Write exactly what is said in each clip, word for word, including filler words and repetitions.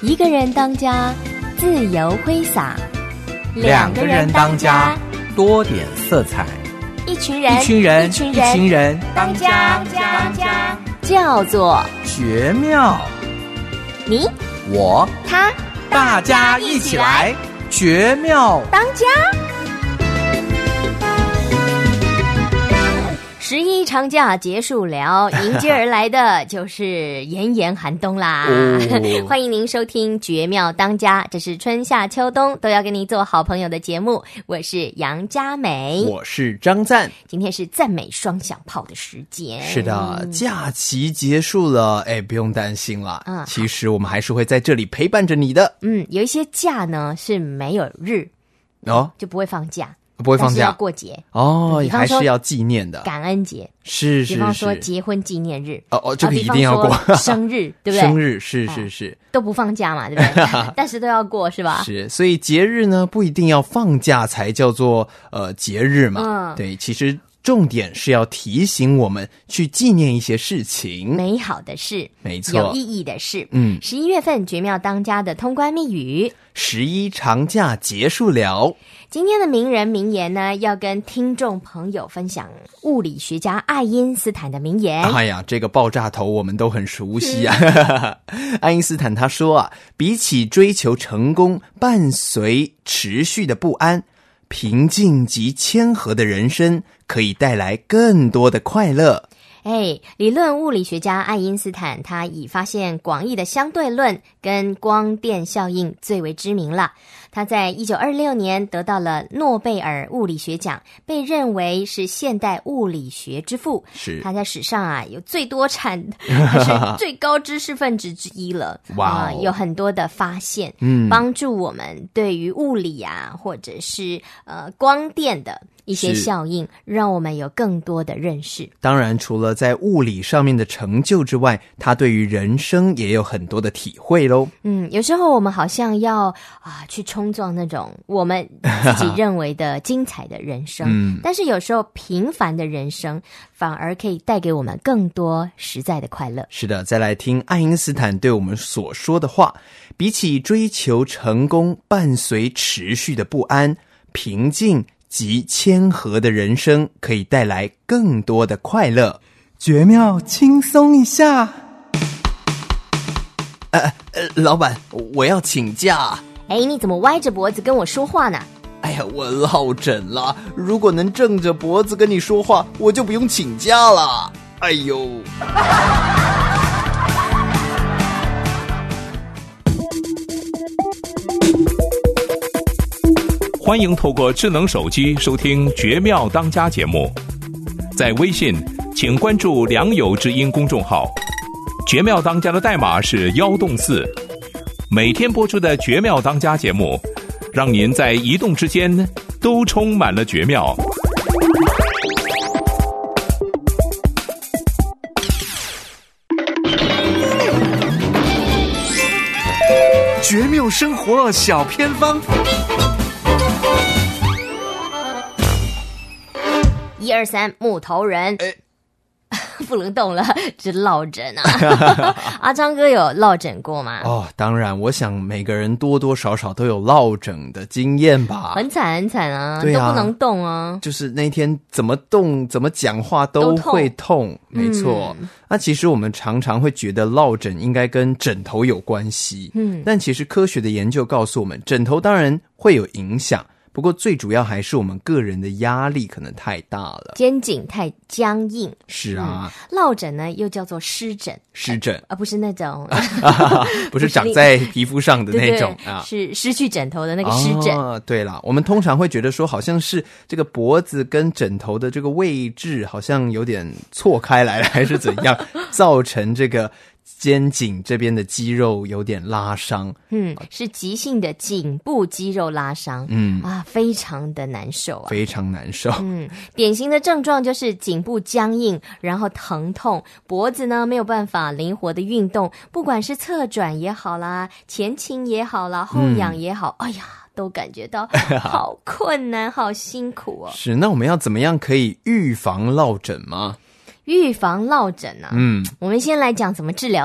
一个人当家，自由挥洒； 两个人当家，多点色彩； 一群人， 一群人， 一群人， 一群人当家，当家，叫做绝妙。 你， 我， 他， 大家一起来，绝妙当家。十一长假结束了，迎接而来的就是炎炎寒冬啦、哦、欢迎您收听绝妙当家，这是春夏秋冬都要跟你做好朋友的节目，我是杨佳美， 我是张赞。 今天是赞美双响炮的时间。 是的，假期结束了，哎，不用担心啦、嗯、其实我们还是会在这里陪伴着你的。 嗯，有一些假呢是没有日哦，就不会放假， 不会放假， 但是要过节哦，还是要纪念的。 感恩节是是是， 比方说结婚纪念日， 哦哦，这个一定要过。 生日对不对？ 生日是是是、哦， 都不放假嘛，对不对？但是都要过是吧？ 是，所以节日呢不一定要放假才叫做呃节日嘛。嗯，对，其实重点是要提醒我们去纪念一些事情， 美好的事， 没错， 有意义的事。 嗯， 十一月份绝妙当家的通关密语， 十一长假结束了。 今天的名人名言呢，要跟听众朋友分享物理学家爱因斯坦的名言。 哎呀，这个爆炸头我们都很熟悉啊。爱因斯坦他说啊，比起追求成功，伴随持续的不安，平静及谦和的人生可以带来更多的快乐。 哎，理论物理学家爱因斯坦他以发现广义的相对论跟光电效应最为知名了。他在一九二六年得到了诺贝尔物理学奖，被认为是现代物理学之父。 是，他在史上啊有最多产，是最高知识分子之一了。 哇、 呃，有很多的发现，嗯，帮助我们对于物理啊，或者是呃光电的一些效应，让我们有更多的认识。 当然，除了在物理上面的成就之外，他对于人生也有很多的体会咯。 嗯，有时候我们好像要啊去冲撞那种我们自己认为的精彩的人生，嗯，但是有时候平凡的人生反而可以带给我们更多实在的快乐。 是的，再来听爱因斯坦对我们所说的话，比起追求成功，伴随持续的不安，平静及谦和的人生可以带来更多的快乐。 绝妙，轻松一下。 呃呃，老板，我要请假。 哎，你怎么歪着脖子跟我说话呢？ 哎呀，我落枕了。如果能正着脖子跟你说话，我就不用请假了。哎呦！ 欢迎透过智能手机收听《绝妙当家》节目，在微信请关注良友之音公众号，《绝妙当家》的代码是幺洞四。每天播出的《绝妙当家》节目，让您在移动之间都充满了绝妙。 绝妙生活小偏方。 一二三，木头人。 哎不能动了，这落枕啊！阿张哥有落枕过吗？ 哦，当然，我想每个人多多少少都有落枕的经验吧。 很惨很惨啊， 对啊， 都不能动啊。 就是那天怎么动、怎么讲话都会痛，没错。嗯、那其实我们常常会觉得落枕应该跟枕头有关系，嗯，但其实科学的研究告诉我们，枕头当然会有影响。不过最主要还是我们个人的压力可能太大了， 肩颈太僵硬。 是啊， 嗯、落枕呢又叫做湿疹， 湿疹而、呃、不是那种不是长在皮肤上的那种对对啊， 是失去枕头的那个湿疹。 哦、对了，我们通常会觉得说好像是这个脖子跟枕头的这个位置好像有点错开来了，还是怎样造成这个肩颈这边的肌肉有点拉伤。 嗯，是急性的颈部肌肉拉伤。嗯啊，非常的难受啊， 非常难受。 嗯，典型的症状就是颈部僵硬，然后疼痛，脖子呢没有办法灵活的运动，不管是侧转也好啦，前倾也好啦，后仰也好，嗯、哎呀，都感觉到好困难，好辛苦哦。 是，那我们要怎么样可以预防落枕吗？ 预防落枕啊，嗯，我们先来讲怎么治疗。 啊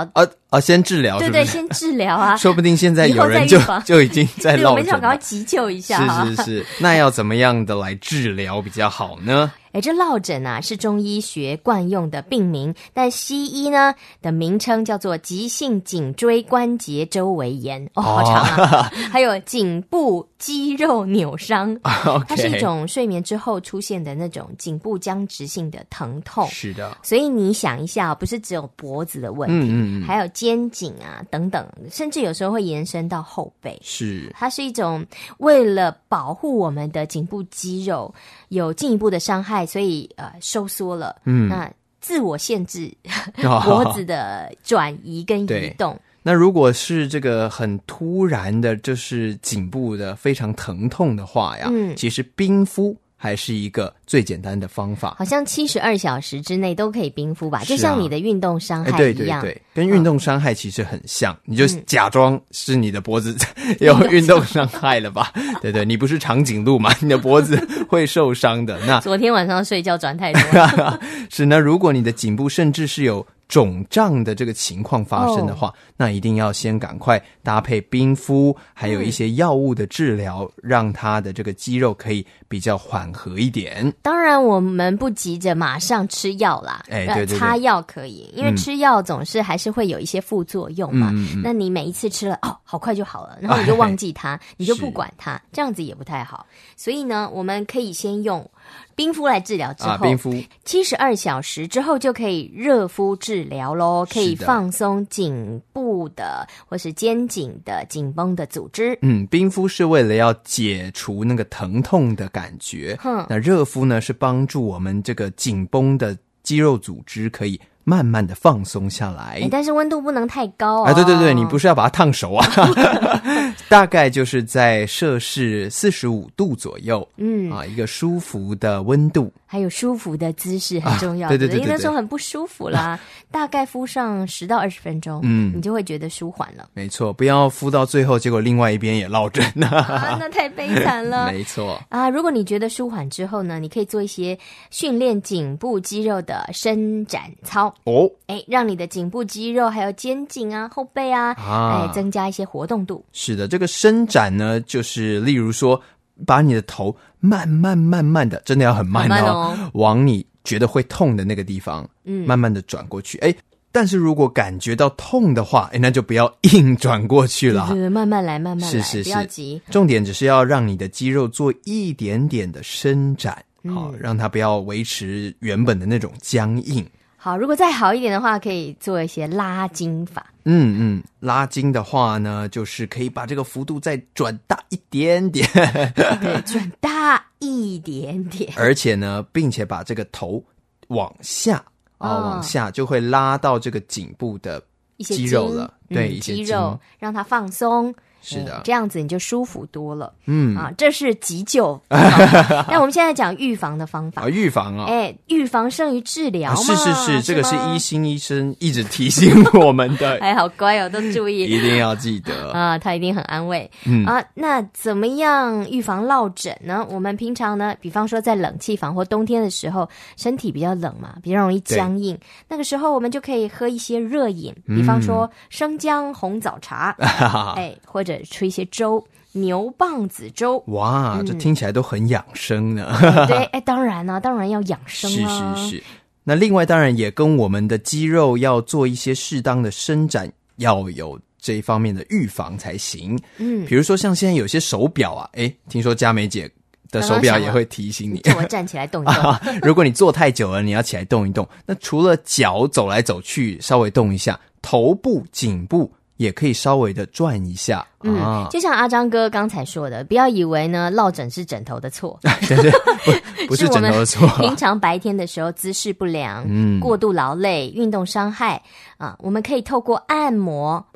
啊，先治疗是不是？ 对对，先治疗啊， 说不定现在有人就就已经在落枕了。 对，我们想赶快急救一下。 是是是，那要怎么样的来治疗比较好呢？ 哎，这落枕啊是中医学惯用的病名，但西医呢的名称叫做急性颈椎关节周围炎。哦，好长啊！还有颈部肌肉扭伤， okay 它是一种睡眠之后出现的那种颈部僵直性的疼痛。 是的， 所以你想一下，不是只有脖子的问题，嗯嗯嗯还有肩颈啊等等，甚至有时候会延伸到后背。 是， 它是一种为了保护我们的颈部肌肉有进一步的伤害，所以呃收缩了，嗯，那自我限制脖子的转移跟移动。 那如果是这个很突然的，就是颈部的非常疼痛的话呀，嗯，其实冰敷还是一个最简单的方法， 好像七十二小时之内都可以冰敷吧，啊，就像你的运动伤害一样， 对对对，跟运动伤害其实很像，嗯，你就假装是你的脖子有运动伤害了吧？对对，你不是长颈鹿嘛，你的脖子会受伤的。那昨天晚上睡觉转太多了是呢，如果你的颈部甚至是有肿胀的这个情况发生的话，哦，那一定要先赶快搭配冰敷，还有一些药物的治疗，嗯，让它的这个肌肉可以比较缓和一点。 当然我们不急着马上吃药啦， 哎，对对对， 擦药可以，因为吃药总是还是会有一些副作用嘛，嗯嗯，那你每一次吃了哦，好快就好了，然后你就忘记它，哎，你就不管它，这样子也不太好。所以呢，我们可以先用冰敷来治疗之后，啊， 冰敷七十二小时之后就可以热敷治疗咯，可以放松颈部的或是肩颈的紧绷的组织。 嗯，冰敷是为了要解除那个疼痛的感觉，嗯，那热敷呢是帮助我们这个紧绷的肌肉组织可以慢慢的放松下来， 但是温度不能太高啊！对对对，你不是要把它烫熟啊？大概就是在摄氏四十五度左右，嗯啊，一个舒服的温度， 还有舒服的姿势很重要。 啊、对对对对对， 因为那时候很不舒服啦，大概敷上十到二十分钟，嗯，你就会觉得舒缓了。 没错，不要敷到最后，结果另外一边也落枕了、 啊，那太悲惨了。 没错啊，如果你觉得舒缓之后呢，你可以做一些训练颈部肌肉的伸展操。哦，哎，让你的颈部肌肉还有肩颈啊、后背啊，啊哎，增加一些活动度。 是的，这个伸展呢，就是例如说，把你的头慢慢慢慢的，真的要很慢哦， 慢哦往你觉得会痛的那个地方，嗯，慢慢的转过去。哎，但是如果感觉到痛的话，哎，那就不要硬转过去了， 对对对，慢慢来，慢慢来， 是是是， 不要急。 重点只是要让你的肌肉做一点点的伸展，好、嗯，让它不要维持原本的那种僵硬。 好，如果再好一点的话，可以做一些拉筋法。 嗯嗯，拉筋的话呢，就是可以把这个幅度再转大一点点， 对，转大一点点， 而且呢，并且把这个头往下啊、哦，往下就会拉到这个颈部的肌肉了，对、 嗯， 一些肌肉让它放松。 是的、 嗯，这样子你就舒服多了。嗯啊，这是急救。那我们现在讲预防的方法啊，预防啊， 哎，预防胜于治疗嘛、 啊。是是是，这个是一心医生一直提醒我们的。 哎，好乖哦，都注意， 一定要记得啊，他一定很安慰。嗯啊，那怎么样预防落枕呢？我们平常呢，比方说在冷气房或冬天的时候，身体比较冷嘛，比较容易僵硬。那个时候我们就可以喝一些热饮，比方说生姜红枣茶，嗯、哎，或者吹一些粥，牛蒡子粥。 哇、嗯，这听起来都很养生呢。 对，哎，当然啊，当然要养生啊。 是是是。那另外当然也跟我们的肌肉要做一些适当的伸展，要有这一方面的预防才行。嗯，比如说像现在有些手表啊，哎，听说佳美姐的手表也会提醒你， 叫我站起来动一动、啊。 如果你坐太久了，你要起来动一动。那除了脚走来走去稍微动一下，头部、颈部也可以稍微的转一下。 嗯、啊，就像阿張哥刚才说的，不要以为呢落枕是枕頭的錯， 对对，不, 不是枕頭的錯。 平常白天的時候姿勢不良、嗯、過度勞累、運動傷害啊，我們可以透過按摩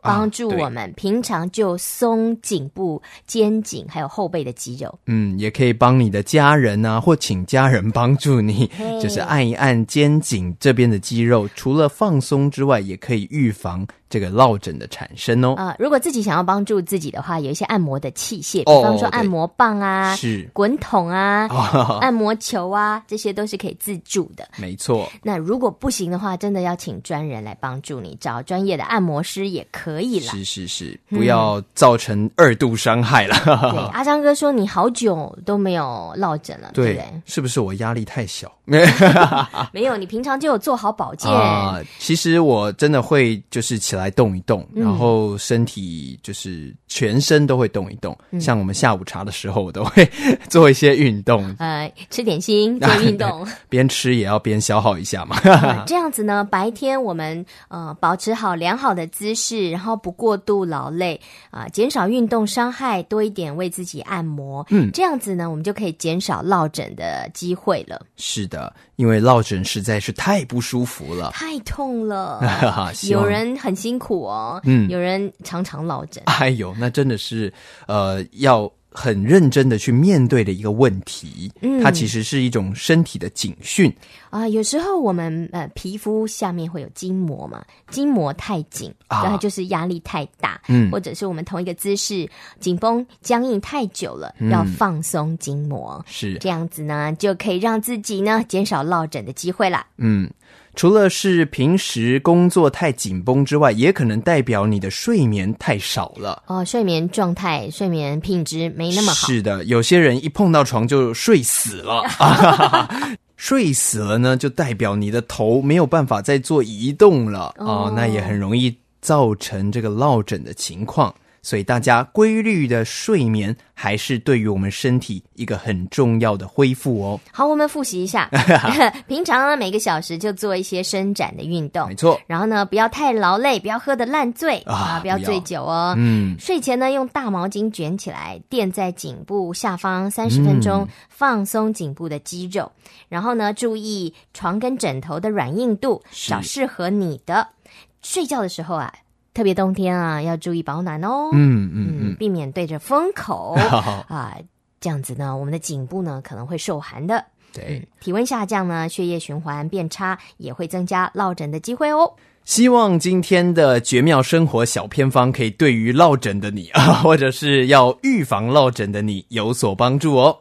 帮助我们平常就松颈部、肩颈还有后背的肌肉。 嗯，也可以帮你的家人啊，或请家人帮助你，就是按一按肩颈这边的肌肉，除了放松之外，也可以预防这个落枕的产生哦。 呃，如果自己想要帮助自己的话，有一些按摩的器械，比方说按摩棒啊、 是滚筒啊、 哦、 按摩球啊，这些都是可以自助的。 没错。 那如果不行的话，真的要请专人来帮助你，找专业的按摩师也可以啦。 是是是，不要造成二度伤害了。 嗯、对，阿张哥说你好久都没有落枕了， 对, 对不对？ 是不是我压力太小？ 没有，你平常就有做好保健啊、呃。其实我真的会就是起来动一动，嗯、然后身体就是全身都会动一动。嗯、像我们下午茶的时候，我都会做一些运动。 呃，吃点心，做运动， 边吃也要边消耗一下嘛。 呃、这样子呢，白天我们呃保持好良好的姿势，然后不过度劳累啊、呃，减少运动伤害，多一点为自己按摩。嗯，这样子呢，我们就可以减少落枕的机会了。 是的，因为落枕实在是太不舒服了， 太痛了。有人很辛苦哦，嗯，有人常常落枕。 哎呦，那真的是呃要很认真的去面对的一个问题。嗯，它其实是一种身体的警讯啊、呃。有时候我们呃皮肤下面会有筋膜嘛，筋膜太紧，然后就是压力太大，嗯，或者是我们同一个姿势紧绷僵硬太久了，嗯、要放松筋膜， 是这样子呢，就可以让自己呢减少落枕的机会啦。 嗯。除了是平时工作太紧绷之外，也可能代表你的睡眠太少了。 哦，睡眠状态、睡眠品质没那么好。 是的，有些人一碰到床就睡死了。睡死了呢，就代表你的头没有办法再做移动了。哦，哦，那也很容易造成这个落枕的情况。所以大家规律的睡眠还是对于我们身体一个很重要的恢复哦。 好，我们复习一下。平常呢，每个小时就做一些伸展的运动， 没错。 然后呢，不要太劳累，不要喝得烂醉啊，啊不要醉酒哦。嗯。睡前呢，用大毛巾卷起来，垫在颈部下方三十分钟，嗯、放松颈部的肌肉。然后呢，注意床跟枕头的软硬度，找适合你的。睡觉的时候啊。特别冬天啊，要注意保暖哦。嗯嗯嗯，避免对着风口啊、呃，这样子呢，我们的颈部呢可能会受寒的。 对、 嗯，体温下降呢，血液循环变差，也会增加落枕的机会哦。 希望今天的绝妙生活小偏方可以对于落枕的你啊，或者是要预防落枕的你有所帮助哦。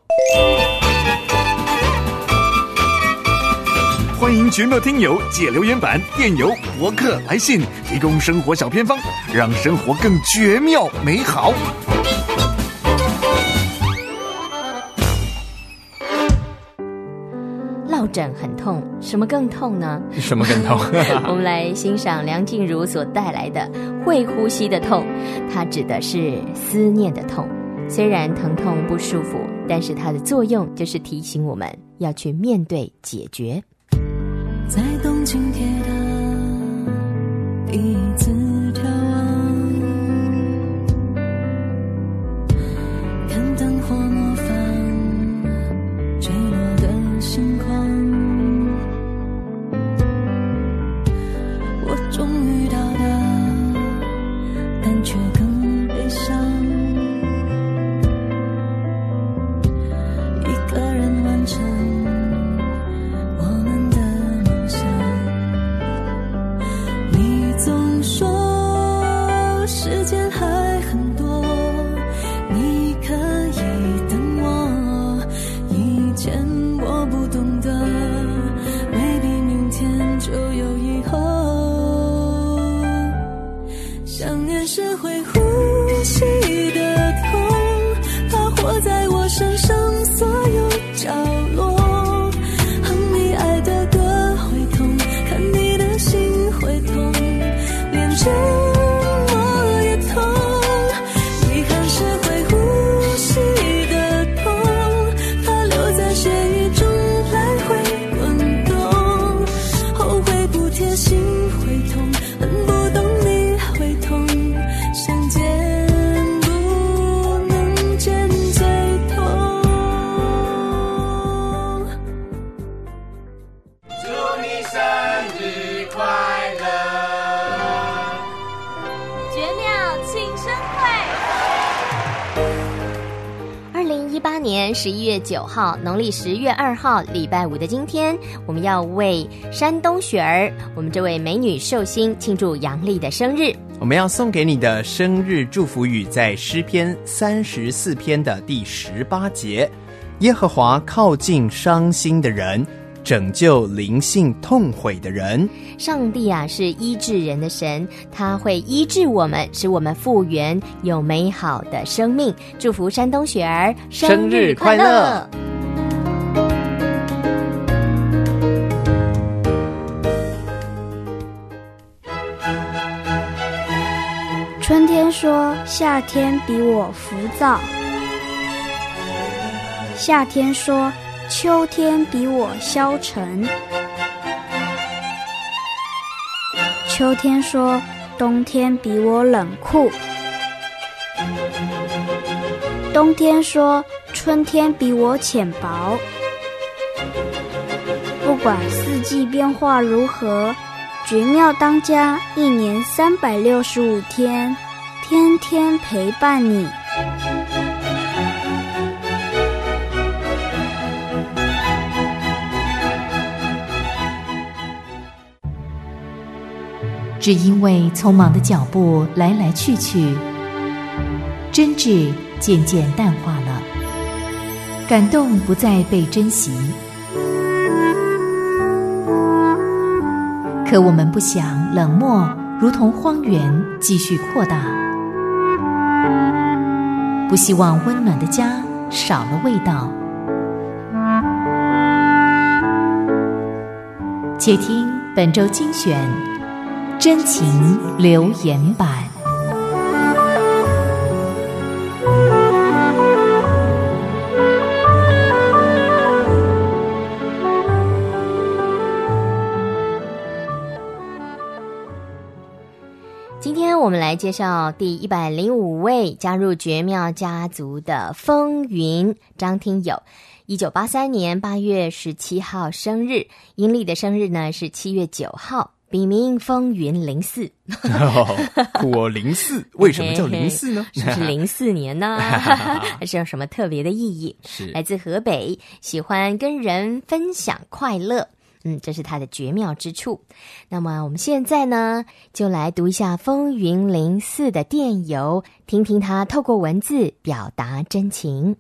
欢迎绝妙听友借留言板、电邮、博客来信，提供生活小偏方，让生活更绝妙美好。 落枕很痛，什么更痛呢？ 什么更痛？ 我们来欣赏梁静茹所带来的会呼吸的痛，它指的是思念的痛。虽然疼痛不舒服，但是它的作用就是提醒我们要去面对解决。 在东京铁塔第一次眺望，看灯火模仿坠落的星光，我终于到达，但却更悲伤，一个人完成时间还很多，你可以等我。以前我不懂得，未必明天就有以后。想念是会呼吸的痛，它活在我身上所有角落。哼你爱的歌会痛，看你的心会痛，连着心会痛，恨不懂你会痛，想见年十一月九号，农历十月二号，礼拜五的今天，我们要为山东雪儿，我们这位美女寿星庆祝阳历的生日。 我们要送给你的生日祝福语，在诗篇三十四篇的第十八节：耶和华靠近伤心的人，拯救灵性痛悔的人。 上帝啊，是医治人的神，他会医治我们，使我们复原，有美好的生命。祝福山东雪儿生日快乐！ 春天说夏天比我浮躁，夏天说秋天比我消沉，秋天说冬天比我冷酷，冬天说春天比我浅薄。不管四季变化如何，绝妙当家一年三百六十五天，天天陪伴你。 只因为匆忙的脚步来来去去，真挚渐渐淡化了，感动不再被珍惜。可我们不想冷漠如同荒原继续扩大，不希望温暖的家少了味道。且听本周精选真情留言版。 今天我们来介绍第一百零五位加入绝妙家族的风云张听友。一九八三年八月十七号生日，阴历的生日呢是七月九号，笔名风云零四。 酷哦，零四，为什么叫零四呢？ 是不是零四年呢？还是有什么特别的意义？ 是来自河北，喜欢跟人分享快乐。嗯，这是他的绝妙之处。那么我们现在呢，就来读一下风云零四的电邮，听听他透过文字表达真情。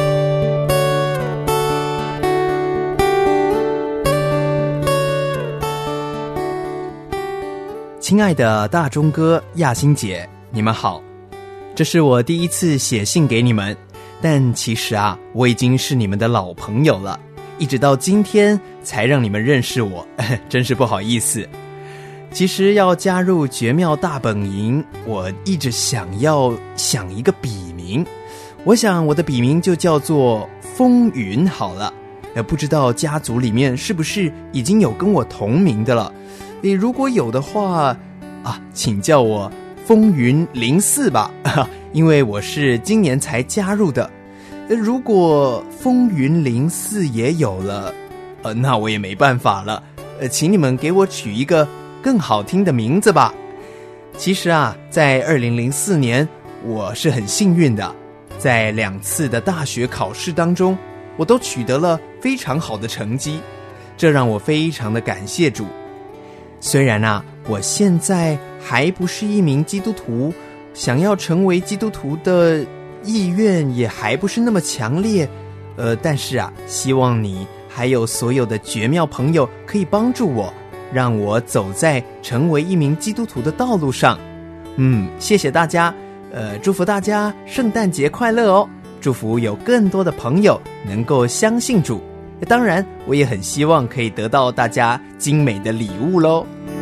亲爱的大钟哥、亚欣姐，你们好，这是我第一次写信给你们，但其实啊，我已经是你们的老朋友了，一直到今天才让你们认识我，真是不好意思。其实要加入绝妙大本营，我一直想要想一个笔名，我想我的笔名就叫做风云好了。呃，不知道家族里面是不是已经有跟我同名的了？你如果有的话啊，请叫我风云零四吧，因为我是今年才加入的。如果风云零四也有了，呃，那我也没办法了。呃，请你们给我取一个更好听的名字吧。其实啊，在二零零四年，我是很幸运的，在两次的大学考试当中，我都取得了非常好的成绩，这让我非常的感谢主。虽然啊，我现在还不是一名基督徒，想要成为基督徒的意愿也还不是那么强烈，呃，但是啊，希望你还有所有的绝妙朋友可以帮助我，让我走在成为一名基督徒的道路上。嗯，谢谢大家，呃，祝福大家圣诞节快乐哦！祝福有更多的朋友能够相信主。当然，我也很希望可以得到大家精美的礼物咯。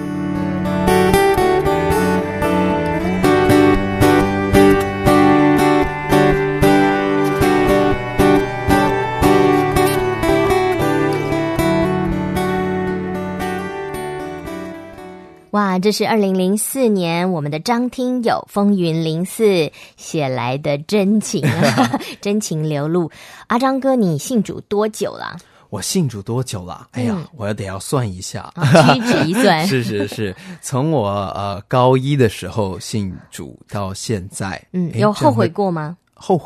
哇，这是二零零四年我们的张听友风云零四写来的真情啊，真情流露。阿张哥，你信主多久了？ 我信主多久了？哎呀，嗯、我得要算一下， 啊、屈指一算。 是是是，从我呃高一的时候信主到现在， 嗯，有后悔过吗？ 后悔哦，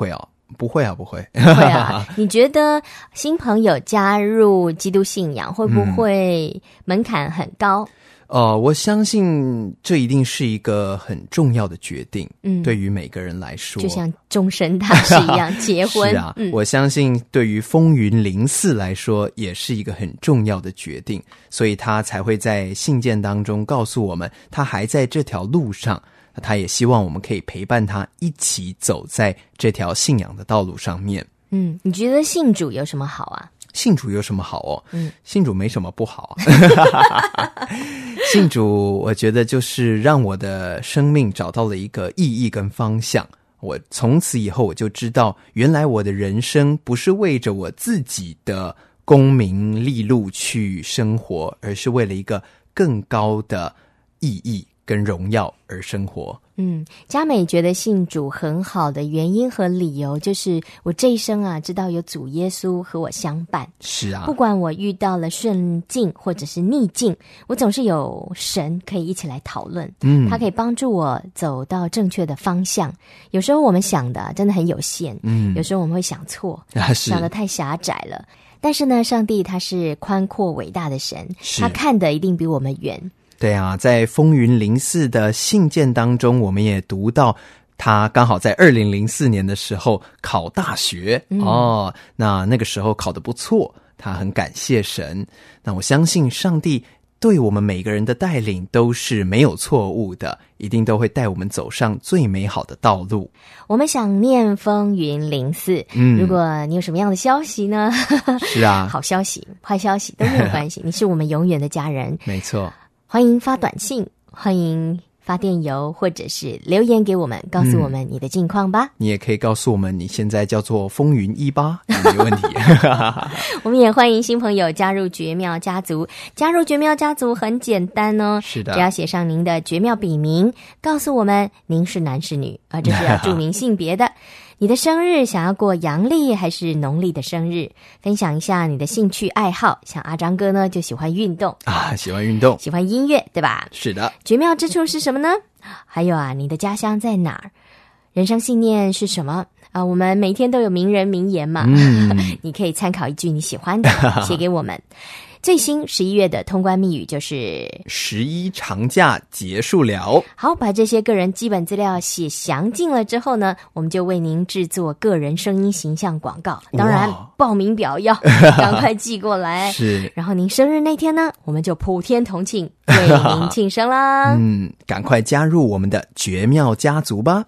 不会啊，不会， 不会啊。你觉得新朋友加入基督信仰会不会门槛很高？嗯呃，我相信这一定是一个很重要的决定，嗯，对于每个人来说， 就像终身大事一样，结婚是啊、 嗯， 我相信对于风云零四来说，也是一个很重要的决定，所以他才会在信件当中告诉我们，他还在这条路上，他也希望我们可以陪伴他一起走在这条信仰的道路上面。 嗯，你觉得信主有什么好啊？ 信主有什么好哦？ 嗯， 信主没什么不好啊。信主，我觉得就是让我的生命找到了一个意义跟方向。我从此以后我就知道，原来我的人生不是为着我自己的功名利禄去生活，而是为了一个更高的意义跟荣耀而生活。 嗯，佳美觉得信主很好的原因和理由，就是我这一生啊，知道有主耶稣和我相伴。 是啊， 不管我遇到了顺境或者是逆境，我总是有神可以一起来讨论。嗯，他可以帮助我走到正确的方向。有时候我们想的真的很有限，嗯，有时候我们会想错，啊、想得太狭窄了。但是呢，上帝他是宽阔伟大的神，他看的一定比我们远。 对啊，在风云零四的信件当中，我们也读到他刚好在二零零四年的时候考大学、嗯、哦，那那个时候考得不错，他很感谢神。那我相信上帝对我们每个人的带领都是没有错误的，一定都会带我们走上最美好的道路。 我们想念风云零四，嗯，如果你有什么样的消息呢？ 是啊， 好消息、坏消息都没有关系，你是我们永远的家人。 没错。 欢迎发短信，欢迎发电邮，或者是留言给我们，告诉我们你的近况吧、嗯、 你也可以告诉我们你现在叫做风云一八，没问题。 我们也欢迎新朋友加入绝妙家族。加入绝妙家族很简单哦， 是的， 只要写上您的绝妙笔名，告诉我们您是男是女，啊，这是要注明性别的。你的生日想要过阳历还是农历的生日？分享一下你的兴趣爱好，像阿张哥呢就喜欢运动啊，喜欢运动， 喜欢音乐，对吧？ 是的。 绝妙之处是什么呢？还有啊，你的家乡在哪儿？人生信念是什么啊？我们每天都有名人名言嘛，嗯、你可以参考一句你喜欢的，写给我们。最新十一月的通关密语就是十一长假结束了。 好，把这些个人基本资料写详尽了之后呢，我们就为您制作个人声音形象广告。当然，报名表要赶快寄过来。 是， 然后您生日那天呢，我们就普天同庆，为您庆生啦。 嗯，赶快加入我们的绝妙家族吧。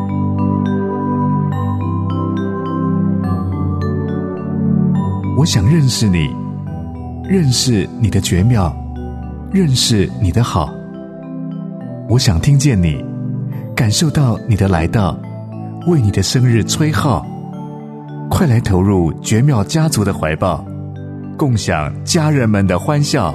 我想认识你，认识你的绝妙，认识你的好。我想听见你，感受到你的来到，为你的生日吹号。快来投入绝妙家族的怀抱，共享家人们的欢笑。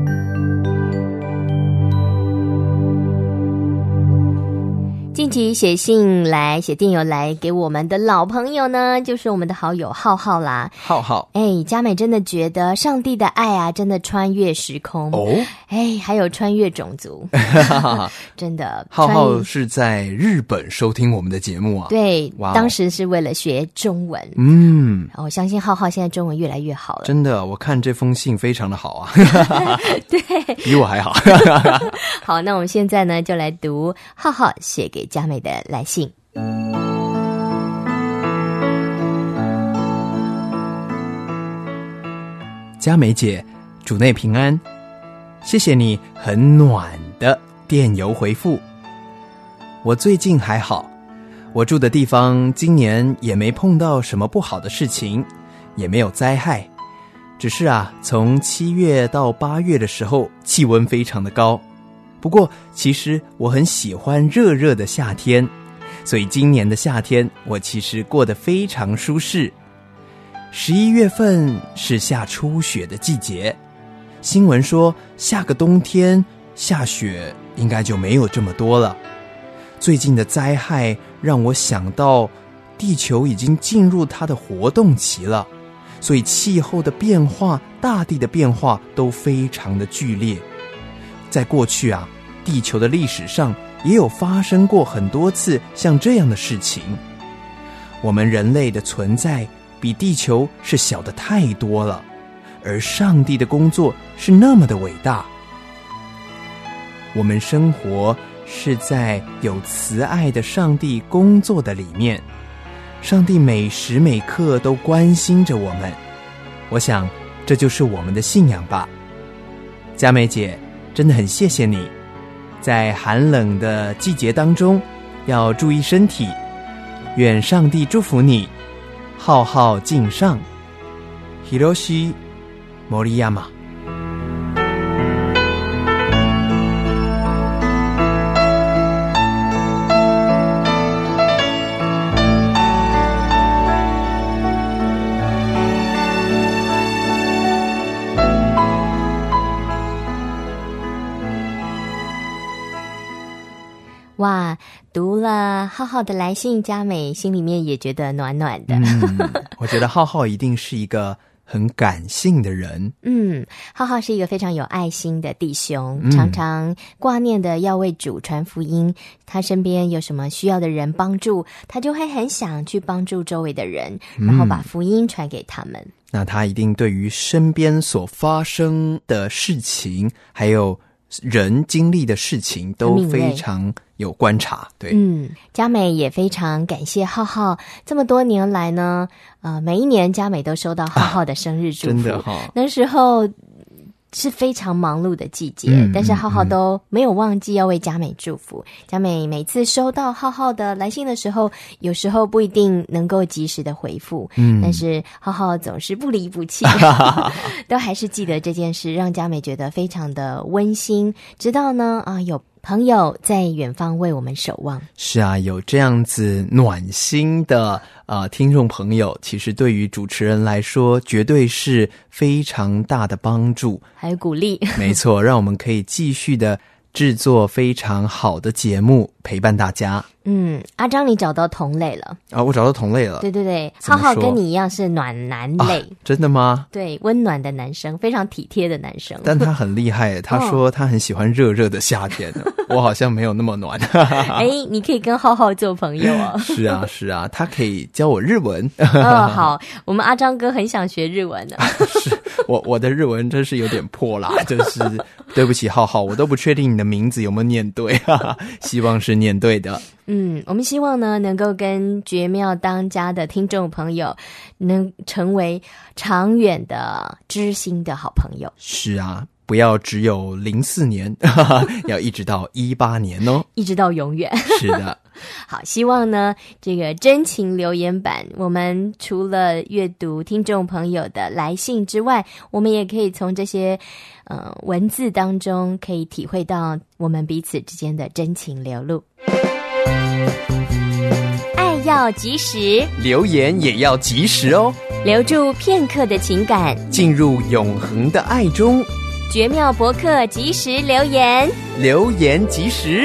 近期写信来写电邮来给我们的老朋友呢，就是我们的好友浩浩啦。 浩浩， 哎，佳美真的觉得上帝的爱啊，真的穿越时空哦，哎，还有穿越种族，真的。 浩浩是在日本收听我们的节目啊？ 对，wow、当时是为了学中文。 嗯， 我相信浩浩现在中文越来越好了。 真的，我看这封信非常的好啊。 对， 比我还好。 好，那我们现在呢，就来读浩浩写给佳美的来信。 佳美姐，主内平安，谢谢你很暖的电邮回复。我最近还好，我住的地方今年也没碰到什么不好的事情，也没有灾害，只是啊，从七月到八月的时候，气温非常的高。不过其实我很喜欢热热的夏天，所以今年的夏天我其实过得非常舒适。十一月份是下初雪的季节，新闻说下个冬天下雪应该就没有这么多了。最近的灾害让我想到地球已经进入它的活动期了，所以气候的变化、大地的变化都非常的剧烈。在过去啊，地球的历史上也有发生过很多次像这样的事情。 我们人类的存在比地球是小得太多了，而上帝的工作是那么的伟大。我们生活是在有慈爱的上帝工作的里面，上帝每时每刻都关心着我们，我想这就是我们的信仰吧。佳美姐，真的很谢谢你，在寒冷的季节当中要注意身体，愿上帝祝福你，浩浩敬上。Hiroshi Moriyama。 哇，读了浩浩的来信，佳美心里面也觉得暖暖的。 嗯，我觉得浩浩一定是一个很感性的人。 嗯，浩浩是一个非常有爱心的弟兄， 嗯常常挂念的要为主传福音。他身边有什么需要的人帮助，他就会很想去帮助周围的人，然后把福音传给他们。 那他一定对于身边所发生的事情，还有人经历的事情都非常有观察。对， 嗯，佳美也非常感谢浩浩，这么多年来呢，呃，每一年佳美都收到浩浩的生日祝福。 真的哈、哦， 那时候是非常忙碌的季节， 嗯、 但是浩浩都没有忘记要为佳美祝福。佳美每次收到浩浩的来信的时候，有时候不一定能够及时的回复，嗯，但是浩浩总是不离不弃，都还是记得这件事，让佳美觉得非常的温馨。直到呢，啊，有朋友在远方为我们守望。 是啊，有这样子暖心的呃听众朋友，其实对于主持人来说绝对是非常大的帮助还有鼓励。 没错，让我们可以继续的制作非常好的节目陪伴大家。 嗯，阿张你找到同类了啊，我找到同类了。 对对对，浩浩跟你一样是暖男类、啊、 真的吗？ 对，温暖的男生，非常体贴的男生。 但他很厉害，他说他很喜欢热热的夏天、哦、我好像没有那么暖。 哎，你可以跟浩浩做朋友哦。 是啊是啊，他可以教我日文。 哦，好，我们阿张哥很想学日文呢、啊。 是我我的日文真是有点破啦，就是对不起浩浩，我都不确定你的名字有没有念对，希望是念对的。 嗯，我们希望呢，能够跟绝妙当家的听众朋友能成为长远的知心的好朋友。 是啊，不要只有零四年，要一直到一八年哦， 一直到永远。 是的。 好，希望呢，这个真情留言板，我们除了阅读听众朋友的来信之外，我们也可以从这些呃文字当中，可以体会到我们彼此之间的真情流露。爱要及时， 留言也要及时哦， 留住片刻的情感， 进入永恒的爱中。 绝妙博客及时留言， 留言及时。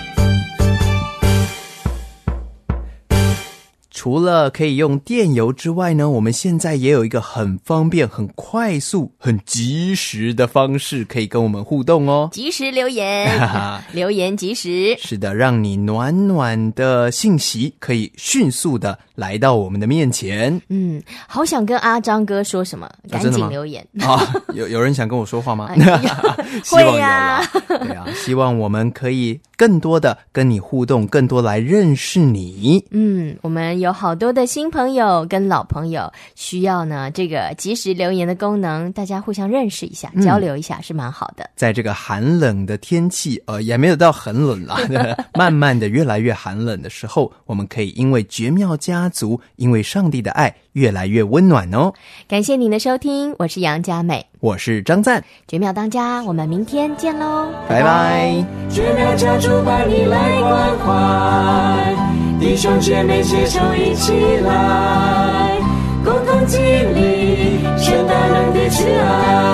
除了可以用电邮之外呢，我们现在也有一个很方便、很快速、很及时的方式可以跟我们互动哦。 及时留言，留言及时。 是的，让你暖暖的信息可以迅速的来到我们的面前。 嗯，好想跟阿张哥说什么，赶紧留言啊！有有人想跟我说话吗？ 希望有啦。 对啊，希望我们可以更多的跟你互动，更多来认识你。 嗯，我们有好多的新朋友跟老朋友需要呢这个即时留言的功能，大家互相认识一下、嗯、交流一下是蛮好的。 在这个寒冷的天气呃，也没有到很冷啦慢慢的越来越寒冷的时候，我们可以因为绝妙家族，因为上帝的爱越来越温暖哦。 感谢您的收听，我是杨佳美， 我是张赞， 绝妙当家，我们明天见咯， 拜拜。 绝妙家族把你来关怀，弟兄姐妹携手一起来，共同经历神大人的慈爱。